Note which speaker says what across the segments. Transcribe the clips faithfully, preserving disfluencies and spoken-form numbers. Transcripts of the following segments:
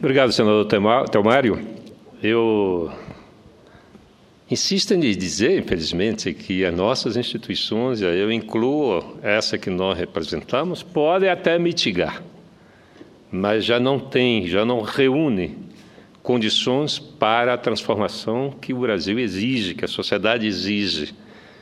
Speaker 1: Obrigado, senador Telmário. Eu insisto em lhe dizer, infelizmente, que as nossas instituições, eu incluo essa que nós representamos, podem até mitigar, mas já não tem, já não reúne condições para a transformação que o Brasil exige, que a sociedade exige.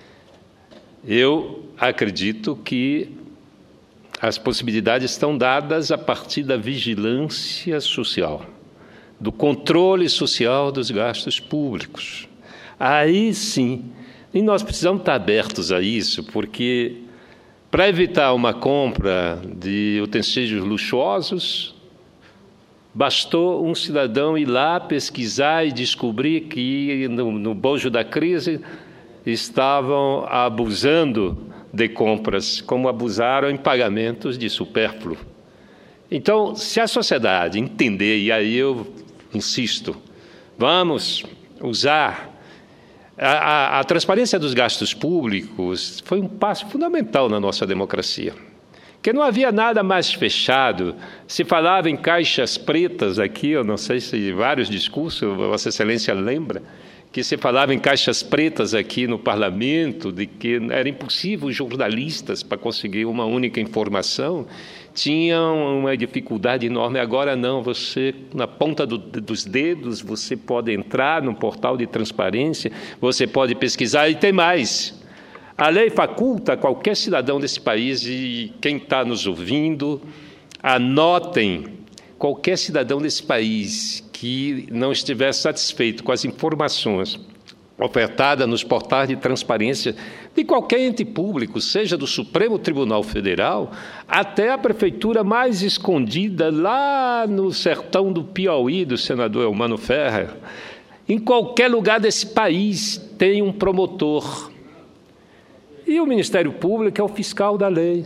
Speaker 1: Eu acredito que as possibilidades estão dadas a partir da vigilância social, do controle social dos gastos públicos. Aí sim, e nós precisamos estar abertos a isso, porque para evitar uma compra de utensílios luxuosos, bastou um cidadão ir lá pesquisar e descobrir que no, no bojo da crise estavam abusando de compras, como abusaram em pagamentos de supérfluo. Então, se a sociedade entender, e aí eu insisto, vamos usar a, a, a transparência dos gastos públicos, foi um passo fundamental na nossa democracia, porque não havia nada mais fechado. Se falava em caixas pretas aqui, eu não sei se vários discursos, Vossa Excelência lembra, que se falava em caixas pretas aqui no parlamento, de que era impossível os jornalistas, para conseguir uma única informação, tinham uma dificuldade enorme. Agora não, você, na ponta do, dos dedos, você pode entrar no portal de transparência, você pode pesquisar, e tem mais. A lei faculta qualquer cidadão desse país, e quem está nos ouvindo, anotem, qualquer cidadão desse país que não estiver satisfeito com as informações ofertadas nos portais de transparência de qualquer ente público, seja do Supremo Tribunal Federal até a prefeitura mais escondida lá no sertão do Piauí, do senador Elmano Ferrer, em qualquer lugar desse país tem um promotor. E o Ministério Público é o fiscal da lei.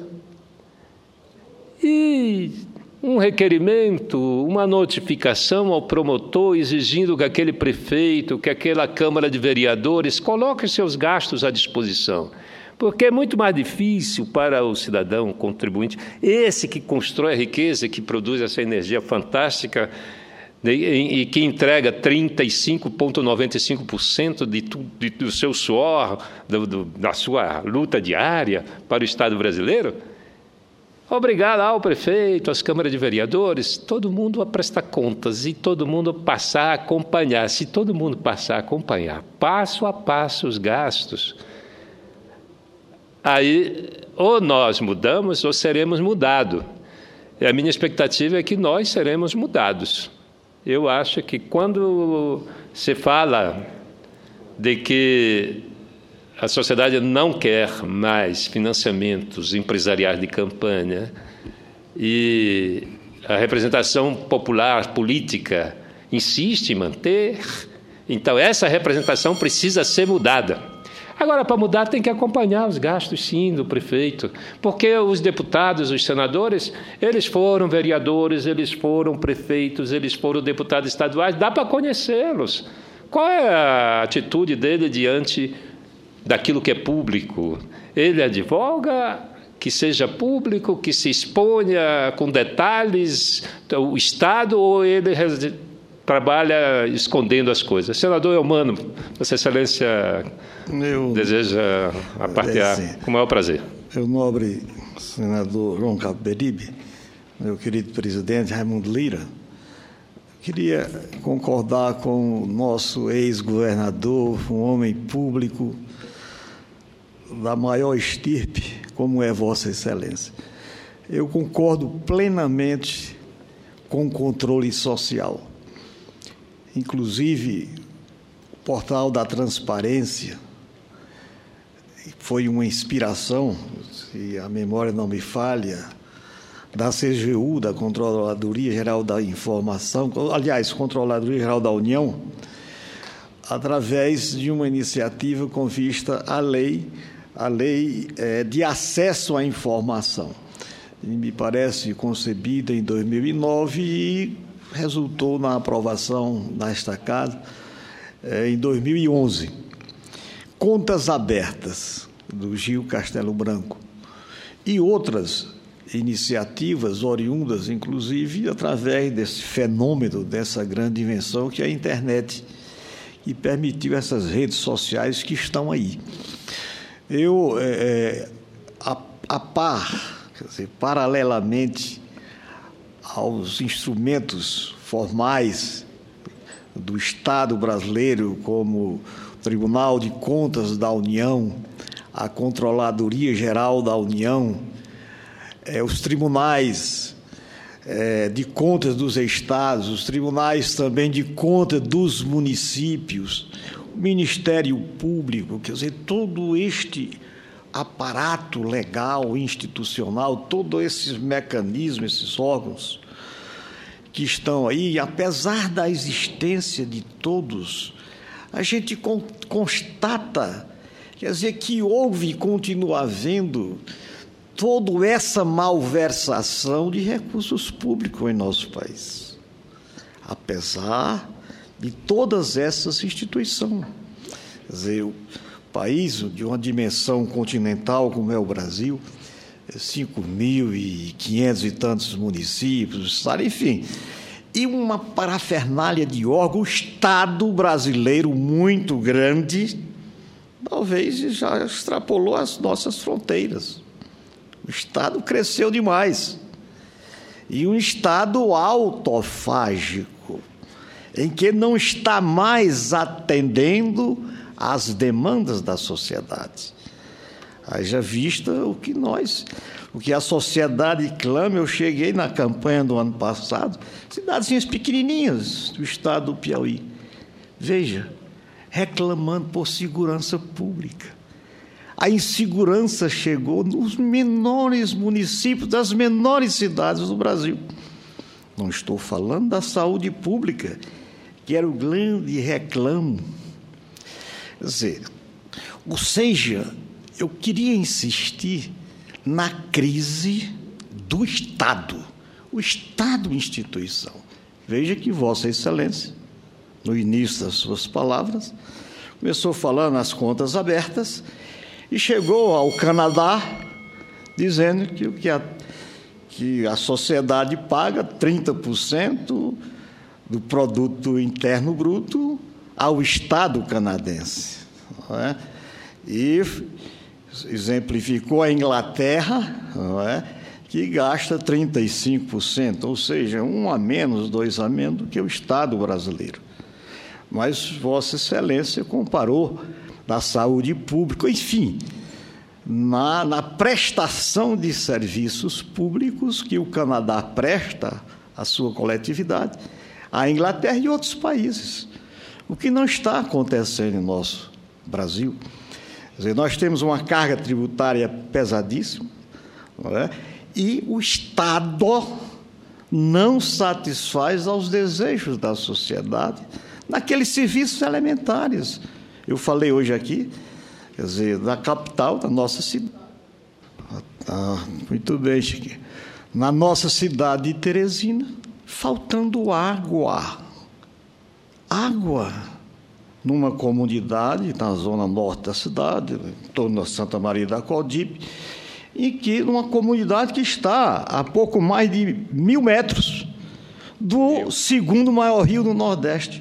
Speaker 1: E um requerimento, uma notificação ao promotor exigindo que aquele prefeito, que aquela Câmara de Vereadores coloque seus gastos à disposição. Porque é muito mais difícil para o cidadão contribuinte, esse que constrói a riqueza, que produz essa energia fantástica e que entrega trinta e cinco vírgula noventa e cinco por cento de, de, do seu suor, do, do, da sua luta diária para o Estado brasileiro, obrigar lá o prefeito, as câmaras de vereadores, todo mundo a prestar contas e todo mundo passar a acompanhar. Se todo mundo passar a acompanhar, passo a passo, os gastos, aí ou nós mudamos ou seremos mudados. E a minha expectativa é que nós seremos mudados. Eu acho que quando se fala de que a sociedade não quer mais financiamentos empresariais de campanha e a representação popular política insiste em manter, então essa representação precisa ser mudada. Agora, para mudar, tem que acompanhar os gastos, sim, do prefeito, porque os deputados, os senadores, eles foram vereadores, eles foram prefeitos, eles foram deputados estaduais, dá para conhecê-los. Qual é a atitude dele diante daquilo que é público? Ele advoga que seja público, que se exponha com detalhes o Estado, ou ele trabalha escondendo as coisas? Senador Elmano, Vossa Excelência eu, deseja a partear, é, com o maior prazer.
Speaker 2: Meu nobre senador João Capiberibe, meu querido presidente Raimundo Lira, queria concordar com o nosso ex-governador, um homem público da maior estirpe, como é Vossa Excelência. Eu concordo plenamente com o controle social. Inclusive, o portal da transparência foi uma inspiração, se a memória não me falha, da C G U, da Controladoria Geral da Informação, aliás, Controladoria Geral da União, através de uma iniciativa com vista à lei, a lei é, de acesso à informação. E me parece concebida em dois mil e nove e resultou na aprovação desta Casa é, em dois mil e onze. Contas abertas, do Gil Castelo Branco, e outras iniciativas oriundas, inclusive, através desse fenômeno, dessa grande invenção que é a internet, e permitiu essas redes sociais que estão aí. Eu, é, a, a par, quer dizer, paralelamente aos instrumentos formais do Estado brasileiro, como o Tribunal de Contas da União, a Controladoria Geral da União, é, os tribunais é, de contas dos estados, os tribunais também de contas dos municípios, o Ministério Público, quer dizer, todo este aparato legal, institucional, todos esses mecanismos, esses órgãos que estão aí, apesar da existência de todos, a gente constata, quer dizer, que houve e continua havendo toda essa malversação de recursos públicos em nosso país, apesar de todas essas instituições. Quer dizer, o país de uma dimensão continental como é o Brasil, cinco mil e quinhentos e tantos municípios, enfim, e uma parafernália de órgãos, o Estado brasileiro muito grande, talvez já extrapolou as nossas fronteiras. O Estado cresceu demais. E um Estado autofágico, em que não está mais atendendo às demandas da sociedade. Haja vista o que nós, o que a sociedade clama. Eu cheguei na campanha do ano passado, cidadezinhas pequenininhas do estado do Piauí, veja, reclamando por segurança pública. A insegurança chegou nos menores municípios, das menores cidades do Brasil. Não estou falando da saúde pública, que era o grande reclamo. Quer dizer, ou seja, eu queria insistir na crise do Estado. O Estado instituição. Veja que Vossa Excelência, no início das suas palavras, começou falando nas contas abertas e chegou ao Canadá dizendo que, que, a, que a sociedade paga trinta por cento do produto interno bruto ao Estado canadense. Não é? E exemplificou a Inglaterra, não é? Que gasta trinta e cinco por cento, ou seja, um a menos, dois a menos do que o Estado brasileiro. Mas Vossa Excelência comparou da saúde pública, enfim, na, na prestação de serviços públicos que o Canadá presta à sua coletividade, a Inglaterra e outros países, o que não está acontecendo em nosso Brasil. Quer dizer, nós temos uma carga tributária pesadíssima, não é? E o Estado não satisfaz aos desejos da sociedade naqueles serviços elementares. Eu falei hoje aqui, quer dizer, da capital, da nossa cidade. Ah, muito bem, Chiquinho. Na nossa cidade de Teresina, faltando água. Água. Numa comunidade, na zona norte da cidade, em torno da Santa Maria da Codipe, em que, numa comunidade que está a pouco mais de mil metros do segundo maior rio do Nordeste.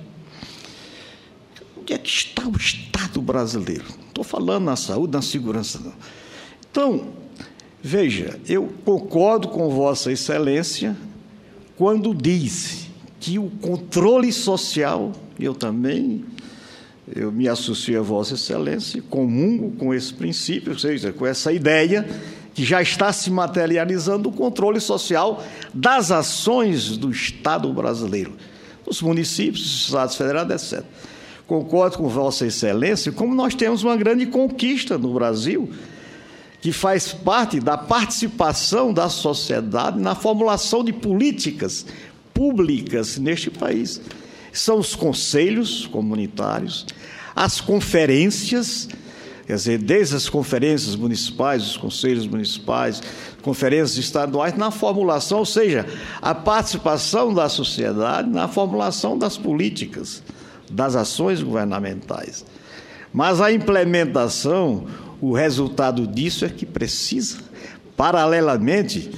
Speaker 2: Onde é que está o Estado brasileiro? Não estou falando na saúde, na segurança, não. Então, veja, eu concordo com Vossa Excelência quando diz que o controle social, eu também, eu me associo a Vossa Excelência, comungo com esse princípio, ou seja, com essa ideia que já está se materializando o controle social das ações do Estado brasileiro, dos municípios, dos estados federados, etcétera. Concordo com Vossa Excelência, como nós temos uma grande conquista no Brasil, que faz parte da participação da sociedade na formulação de políticas públicas neste país. São os conselhos comunitários, as conferências, quer dizer, desde as conferências municipais, os conselhos municipais, conferências estaduais, na formulação, ou seja, a participação da sociedade na formulação das políticas, das ações governamentais. Mas a implementação, o resultado disso é que precisa, paralelamente,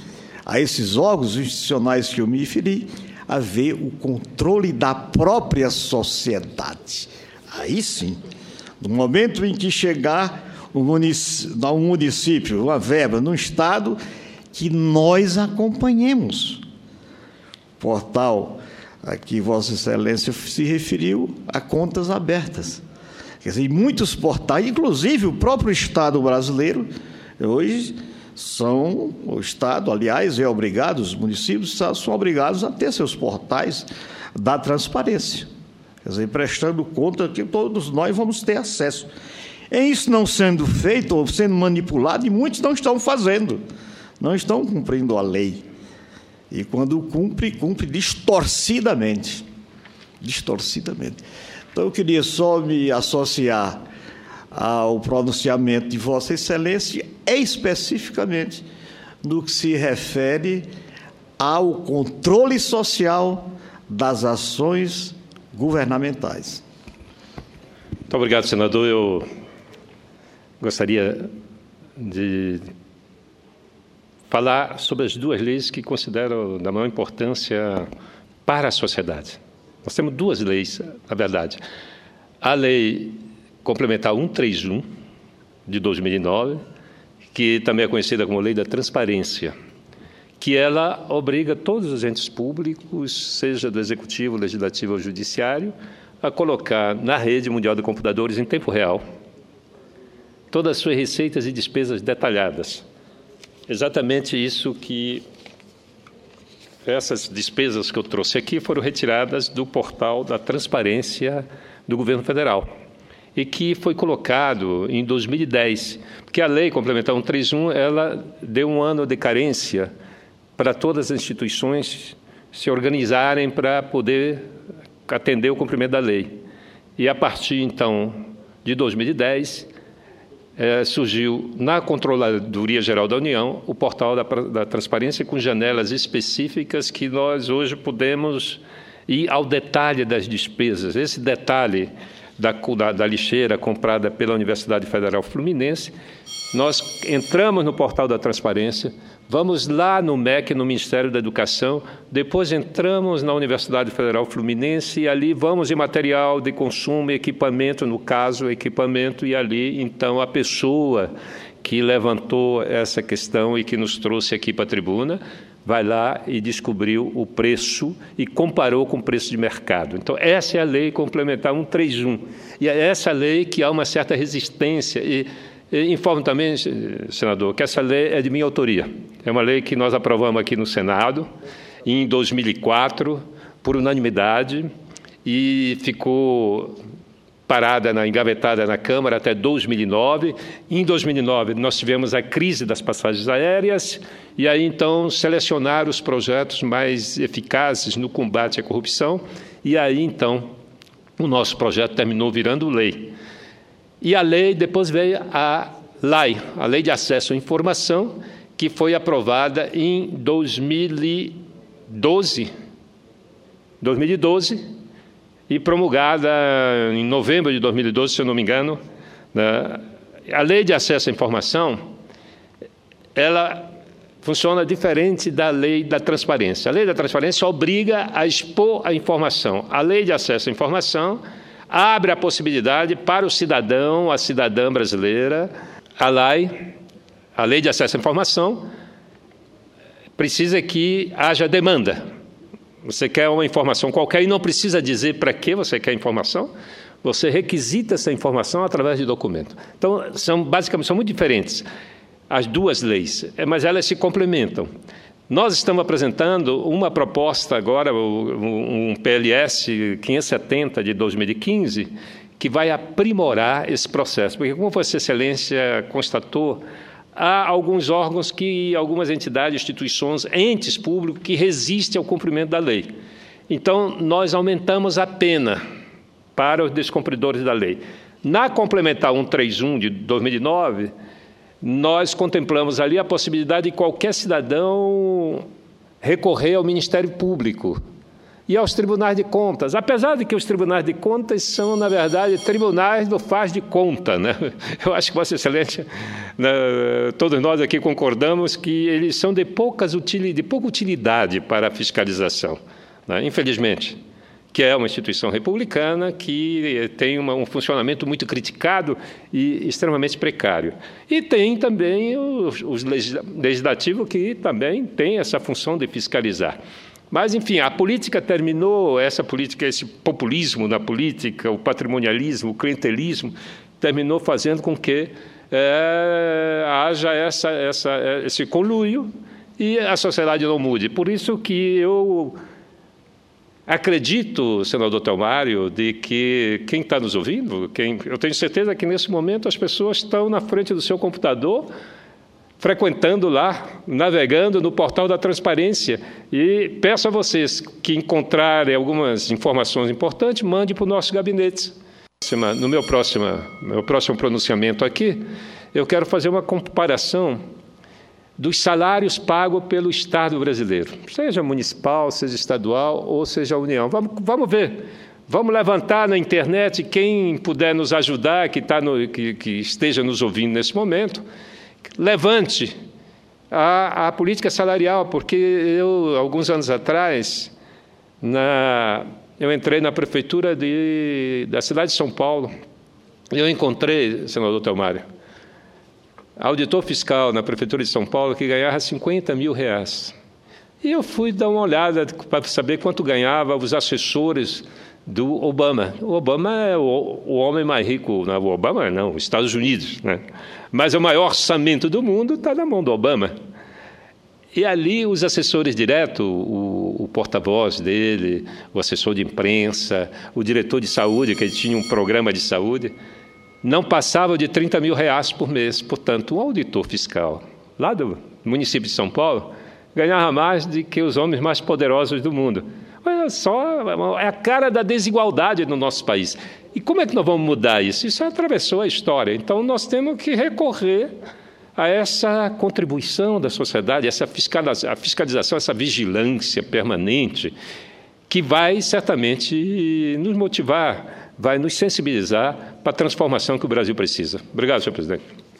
Speaker 2: a esses órgãos institucionais que eu me referi, haver o controle da própria sociedade. Aí sim, no momento em que chegar um município, um município, uma verba, num estado, que nós acompanhemos. Portal a que Vossa Excelência se referiu a contas abertas. Quer dizer, muitos portais, inclusive o próprio Estado brasileiro, hoje são, o Estado, aliás, é obrigado, os municípios são obrigados a ter seus portais da transparência. Quer dizer, prestando conta que todos nós vamos ter acesso. Em isso não sendo feito ou sendo manipulado, e muitos não estão fazendo, não estão cumprindo a lei. E quando cumpre, cumpre distorcidamente. Distorcidamente. Então, eu queria só me associar ao pronunciamento de Vossa Excelência, especificamente no que se refere ao controle social das ações governamentais.
Speaker 1: Muito obrigado, senador. Eu gostaria de falar sobre as duas leis que considero da maior importância para a sociedade. Nós temos duas leis, na verdade. A Lei Complementar cento e trinta e um, de dois mil e nove, que também é conhecida como Lei da Transparência, que ela obriga todos os entes públicos, seja do Executivo, Legislativo ou Judiciário, a colocar na rede mundial de computadores em tempo real todas as suas receitas e despesas detalhadas. Exatamente isso que essas despesas que eu trouxe aqui foram retiradas do portal da transparência do governo federal e que foi colocado em dois mil e dez, porque a Lei Complementar cento e trinta e um ela deu um ano de carência para todas as instituições se organizarem para poder atender o cumprimento da lei. E a partir, então, de dois mil e dez, É, surgiu na Controladoria Geral da União o portal da, da transparência com janelas específicas que nós hoje podemos ir ao detalhe das despesas. Esse detalhe da, da, da lixeira comprada pela Universidade Federal Fluminense, nós entramos no portal da transparência, vamos lá no M E C, no Ministério da Educação, depois entramos na Universidade Federal Fluminense e ali vamos em material de consumo, equipamento, no caso, equipamento, e ali, então, a pessoa que levantou essa questão e que nos trouxe aqui para a tribuna, vai lá e descobriu o preço e comparou com o preço de mercado. Então, essa é a Lei Complementar cento e trinta e um. E é essa lei que há uma certa resistência e informo também, senador, que essa lei é de minha autoria. É uma lei que nós aprovamos aqui no Senado em dois mil e quatro, por unanimidade, e ficou parada, na, engavetada na Câmara até dois mil e nove. Em dois mil e nove, nós tivemos a crise das passagens aéreas, e aí, então, selecionaram os projetos mais eficazes no combate à corrupção, e aí, então, o nosso projeto terminou virando lei. E a lei, depois veio a L A I, a Lei de Acesso à Informação, que foi aprovada em dois mil e doze, dois mil e doze e promulgada em novembro de dois mil e doze, se eu não me engano. Né? A Lei de Acesso à Informação, ela funciona diferente da Lei da Transparência. A Lei da Transparência obriga a expor a informação. A Lei de Acesso à Informação abre a possibilidade para o cidadão, a cidadã brasileira, a L A I, a Lei de Acesso à Informação, precisa que haja demanda. Você quer uma informação qualquer e não precisa dizer para que você quer a informação, você requisita essa informação através de documento. Então, são, basicamente, são muito diferentes as duas leis, mas elas se complementam. Nós estamos apresentando uma proposta agora, um P L S quinhentos e setenta de dois mil e quinze, que vai aprimorar esse processo. Porque, como Vossa Excelência constatou, há alguns órgãos, que, algumas entidades, instituições, entes públicos que resistem ao cumprimento da lei. Então, nós aumentamos a pena para os descumpridores da lei. Na Complementar cento e trinta e um de dois mil e nove, nós contemplamos ali a possibilidade de qualquer cidadão recorrer ao Ministério Público e aos tribunais de contas, apesar de que os tribunais de contas são, na verdade, tribunais do faz de conta, né? Eu acho que, Vossa Excelência, né, todos nós aqui concordamos que eles são de, poucas utilidade, de pouca utilidade para a fiscalização, né? Infelizmente, que é uma instituição republicana que tem uma, um funcionamento muito criticado e extremamente precário. E tem também os, os legislativos que também tem essa função de fiscalizar. Mas, enfim, a política terminou, essa política, esse populismo na política, o patrimonialismo, o clientelismo, terminou fazendo com que é, haja essa, essa, esse conluio e a sociedade não mude. Por isso que eu acredito, senador Telmário, de que quem está nos ouvindo, quem, eu tenho certeza que nesse momento as pessoas estão na frente do seu computador, frequentando lá, navegando no portal da transparência. E peço a vocês que encontrarem algumas informações importantes, mande para o nosso gabinete. No meu próximo, meu próximo pronunciamento aqui, eu quero fazer uma comparação dos salários pagos pelo Estado brasileiro, seja municipal, seja estadual ou seja a União. Vamos, vamos ver. Vamos levantar na internet quem puder nos ajudar, que, tá no, que, que esteja nos ouvindo nesse momento, levante a, a política salarial, porque eu, alguns anos atrás, na, eu entrei na prefeitura de, da cidade de São Paulo, e eu encontrei, senador Telmário, auditor fiscal na prefeitura de São Paulo que ganhava cinquenta mil reais. E eu fui dar uma olhada para saber quanto ganhava os assessores do Obama. O Obama é o, o homem mais rico, não, o Obama não, os Estados Unidos, né? Mas o maior orçamento do mundo está na mão do Obama. E ali os assessores diretos, o, o porta-voz dele, o assessor de imprensa, o diretor de saúde, que ele tinha um programa de saúde, não passavam de trinta mil reais por mês. Portanto, um auditor fiscal lá do município de São Paulo ganhava mais do que os homens mais poderosos do mundo. Olha só, é a cara da desigualdade no nosso país. E como é que nós vamos mudar isso? Isso atravessou a história. Então, nós temos que recorrer a essa contribuição da sociedade, essa fiscalização, essa vigilância permanente, que vai certamente nos motivar, vai nos sensibilizar para a transformação que o Brasil precisa. Obrigado, senhor presidente.